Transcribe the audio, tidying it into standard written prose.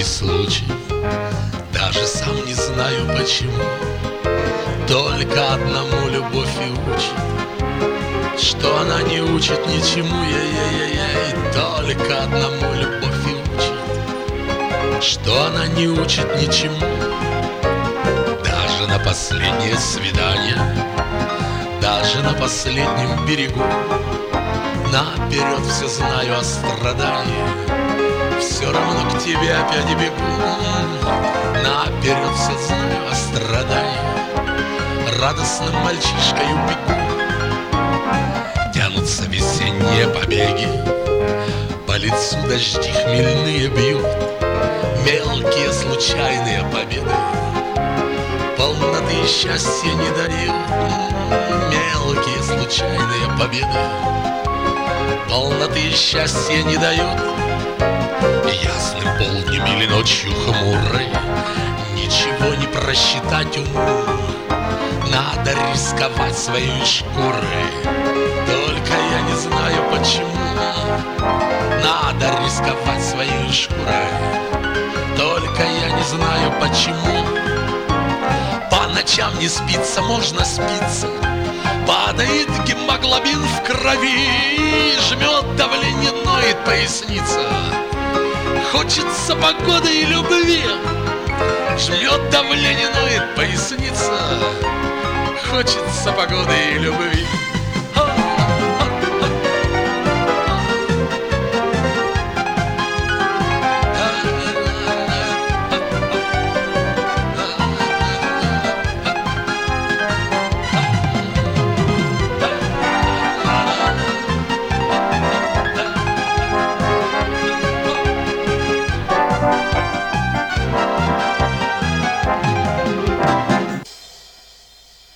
всякий случай, даже сам не знаю почему. Только одному любовь и учит, что она не учит ничему. Ей-ей-ей, только одному любовь и учит, что она не учит ничему. Даже на последнее свидание, даже на последнем берегу, наперед все знаю о страдании, все равно к тебе опять бегу. Наперед все знаю о страдании, радостным мальчишкою бегу. Тянутся весенние побеги, по лицу дожди хмельные бьют, мелкие случайные победы полноты и счастья не дают. Мелкие случайные победы полноты и счастья не дают. Ясным полднем или ночью хмурой ничего не просчитать уму. Надо рисковать своей шкурой, только я не знаю почему. Надо рисковать своей шкурой, только я не знаю почему. По ночам не спится, можно спиться, падает гемоглобин в крови, жмет давление, ноет поясница. Хочется погоды и любви, жмет давление, ноет поясница. Хочется погоды и любви.